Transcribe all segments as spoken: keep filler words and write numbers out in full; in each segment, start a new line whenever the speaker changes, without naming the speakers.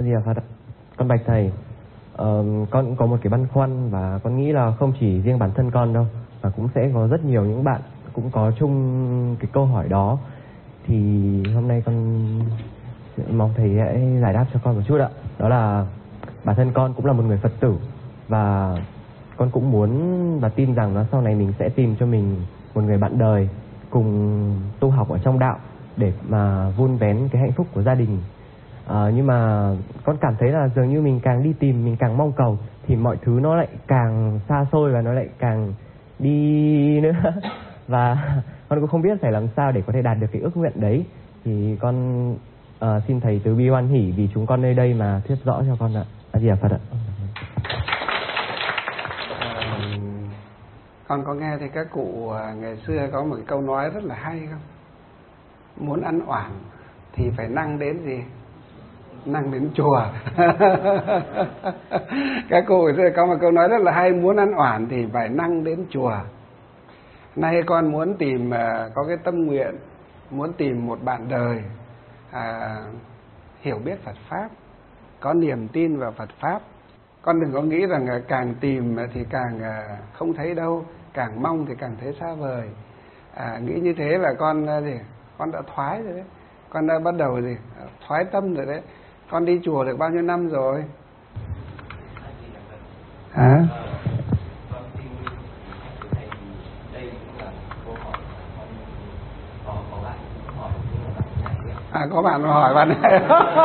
Di Đà Phật ạ. Con bạch thầy, uh, con cũng có một cái băn khoăn và con nghĩ là không chỉ riêng bản thân con đâu, mà cũng sẽ có rất nhiều những bạn cũng có chung cái câu hỏi đó. Thì hôm nay con mong thầy hãy giải đáp cho con một chút ạ. Đó là bản thân con cũng là một người Phật tử, và con cũng muốn và tin rằng là sau này mình sẽ tìm cho mình một người bạn đời cùng tu học ở trong đạo để mà vun vén cái hạnh phúc của gia đình. À, nhưng mà con cảm thấy là dường như mình càng đi tìm, mình càng mong cầu thì mọi thứ nó lại càng xa xôi và nó lại càng đi nữa. Và con cũng không biết phải làm sao để có thể đạt được cái ước nguyện đấy. Thì con uh, xin thầy từ bi hoan hỷ vì chúng con nơi đây mà thuyết rõ cho con ạ. A Di Đà Phật ạ.
Con có nghe thì các cụ ngày xưa có một cái câu nói rất là hay không? Muốn ăn oản thì phải năng đến gì? Năng đến chùa. Các cụ có một câu nói rất là hay, muốn ăn oản thì phải năng đến chùa. Nay con muốn tìm, có cái tâm nguyện, muốn tìm một bạn đời à, hiểu biết Phật Pháp, có niềm tin vào Phật Pháp. Con đừng có nghĩ rằng càng tìm thì càng không thấy đâu, càng mong thì càng thấy xa vời. À, nghĩ như thế là con gì? Con đã thoái rồi đấy. Con đã bắt đầu gì? Thoái tâm rồi đấy. Con đi chùa được bao nhiêu năm rồi? Hả? À, có bạn hỏi bạn này.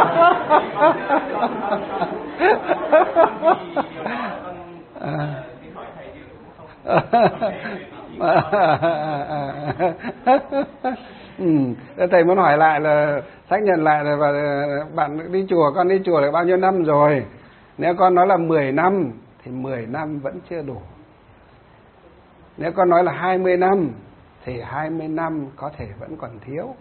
Ừ, thầy muốn hỏi lại là xác nhận lại là và bạn đi chùa, con đi chùa được bao nhiêu năm rồi? Nếu con nói là mười năm thì mười năm vẫn chưa đủ. Nếu con nói là hai mươi năm thì hai mươi năm có thể vẫn còn thiếu.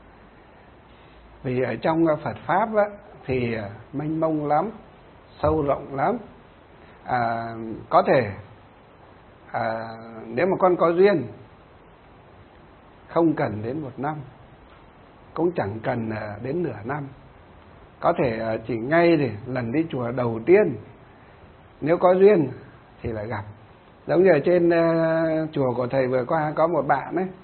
Vì ở trong Phật Pháp á, thì mênh mông lắm, sâu rộng lắm. À, có thể à, nếu mà con có duyên không cần đến một năm, cũng chẳng cần đến nửa năm. Có thể chỉ ngay thì lần đi chùa đầu tiên, nếu có duyên thì lại gặp. Giống như ở trên uh, chùa của thầy vừa qua có một bạn ấy.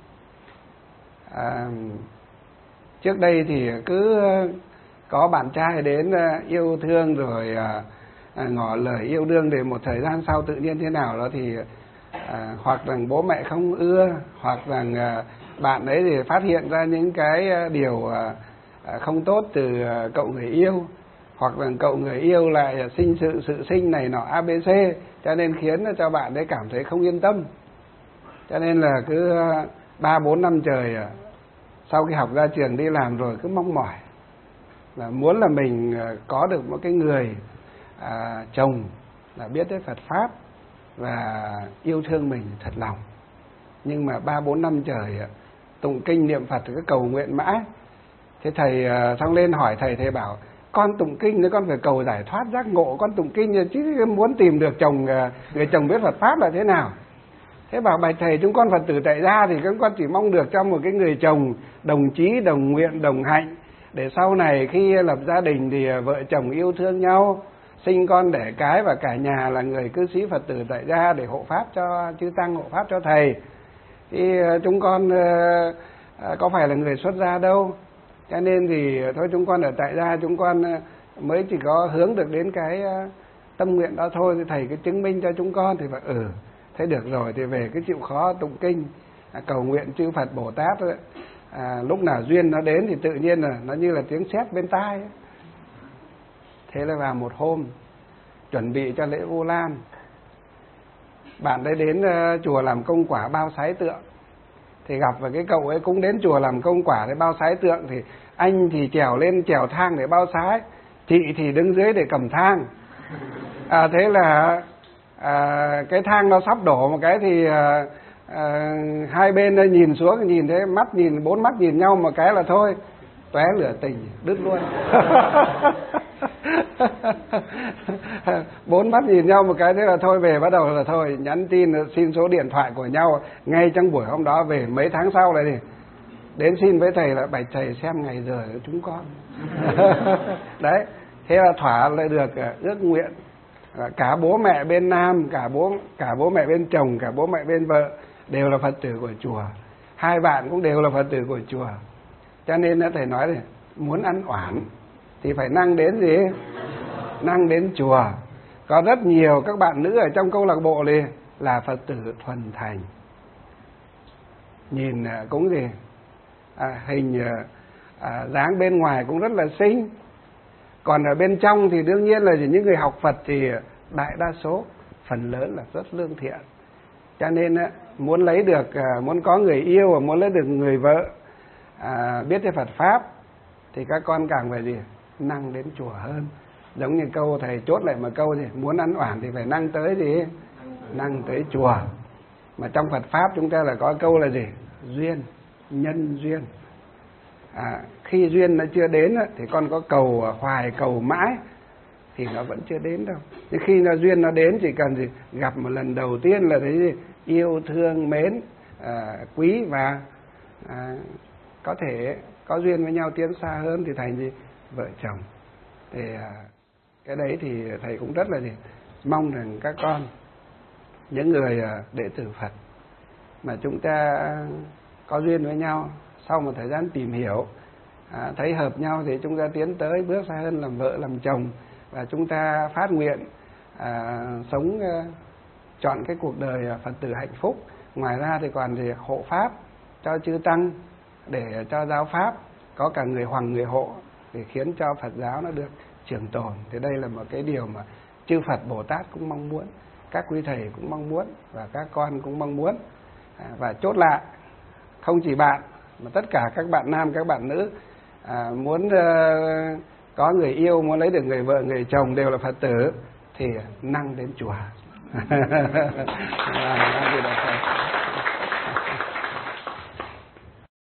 À, trước đây thì cứ có bạn trai đến uh, yêu thương rồi uh, ngỏ lời yêu đương, để một thời gian sau tự nhiên thế nào đó thì uh, hoặc rằng bố mẹ không ưa, hoặc rằng uh, bạn ấy thì phát hiện ra những cái điều không tốt từ cậu người yêu, hoặc là cậu người yêu lại sinh sự sự sinh này nọ a bê xê, cho nên khiến cho bạn ấy cảm thấy không yên tâm. Cho nên là cứ ba bốn năm trời sau khi học ra trường đi làm rồi cứ mong mỏi là muốn là mình có được một cái người à, chồng là biết đến Phật Pháp và yêu thương mình thật lòng. Nhưng mà ba bốn năm trời tụng kinh niệm Phật thì cứ cầu nguyện mãi. Thế thầy xong lên hỏi thầy, thầy bảo con tụng kinh nữa con phải cầu giải thoát giác ngộ, con tụng kinh chứ muốn tìm được chồng, người chồng biết Phật Pháp là thế nào. Thế bảo bạch thầy, chúng con Phật tử tại gia thì chúng con chỉ mong được cho một cái người chồng đồng chí, đồng nguyện, đồng hạnh, để sau này khi lập gia đình thì vợ chồng yêu thương nhau, sinh con đẻ cái, và cả nhà là người cư sĩ Phật tử tại gia để hộ pháp cho chư tăng, hộ pháp cho thầy. Thì chúng con có phải là người xuất gia đâu, cho nên thì thôi chúng con ở tại gia chúng con mới chỉ có hướng được đến cái tâm nguyện đó thôi. Thì thầy cứ chứng minh cho chúng con. Thì phải ừ thế được rồi, thì về cái chịu khó tụng kinh, cầu nguyện chư Phật Bồ Tát. À, lúc nào duyên nó đến thì tự nhiên là nó như là tiếng sét bên tai ấy. Thế là vào một hôm chuẩn bị cho lễ Vu Lan, bạn ấy đến uh, chùa làm công quả bao sái tượng. Thì gặp và cái cậu ấy cũng đến chùa làm công quả để bao sái tượng. Thì anh thì trèo lên trèo thang để bao sái, chị thì đứng dưới để cầm thang. À, thế là à, cái thang nó sắp đổ một cái thì à, à, hai bên nhìn xuống, nhìn thế mắt nhìn bốn mắt nhìn nhau một cái là thôi tóe lửa tình đứt luôn. Bốn mắt nhìn nhau một cái thế là thôi, về bắt đầu là thôi nhắn tin xin số điện thoại của nhau ngay trong buổi hôm đó. Về mấy tháng sau này thì đến xin với thầy là bạch thầy xem ngày giờ của chúng con. Đấy, Thế là thỏa lại được ước nguyện. Cả bố mẹ bên nam, cả bố cả bố mẹ bên chồng, cả bố mẹ bên vợ đều là Phật tử của chùa. Hai bạn cũng đều là Phật tử của chùa. Cho nên thầy nói này, muốn ăn oản thì phải năng đến gì? Năng đến chùa. Có rất nhiều các bạn nữ ở trong câu lạc bộ này là Phật tử thuần thành. Nhìn cũng gì? À, hình à, dáng bên ngoài cũng rất là xinh. Còn ở bên trong thì đương nhiên là những người học Phật thì đại đa số, phần lớn là rất lương thiện. Cho nên muốn lấy được, muốn có người yêu và muốn lấy được người vợ à, biết về Phật Pháp thì các con càng phải gì? Năng đến chùa hơn. Giống như câu thầy chốt lại một câu gì? Muốn ăn oản thì phải năng tới gì? Năng tới chùa. Mà trong Phật Pháp chúng ta là có câu là gì? Duyên, nhân duyên. À, khi duyên nó chưa đến thì con có cầu hoài cầu mãi thì nó vẫn chưa đến đâu. Nhưng khi nó duyên nó đến chỉ cần gì? Gặp một lần đầu tiên là thấy gì? Yêu thương mến à, quý và à, có thể có duyên với nhau tiến xa hơn thì thành gì? Vợ chồng. Thì à, cái đấy thì thầy cũng rất là gì? Mong rằng các con, những người à, đệ tử Phật mà chúng ta có duyên với nhau, sau một thời gian tìm hiểu à, thấy hợp nhau thì chúng ta tiến tới bước xa hơn làm vợ làm chồng. Và chúng ta phát nguyện à, sống à, chọn cái cuộc đời Phật tử hạnh phúc. Ngoài ra thì còn thì hộ pháp cho chư tăng, để cho giáo pháp có cả người hoàng người hộ, để khiến cho Phật giáo nó được trường tồn. Thì đây là một cái điều mà chư Phật Bồ Tát cũng mong muốn, các quý thầy cũng mong muốn, và các con cũng mong muốn. à, Và chốt lại, không chỉ bạn mà tất cả các bạn nam, các bạn nữ à, muốn uh, có người yêu, muốn lấy được người vợ, người chồng đều là Phật tử thì năng đến chùa.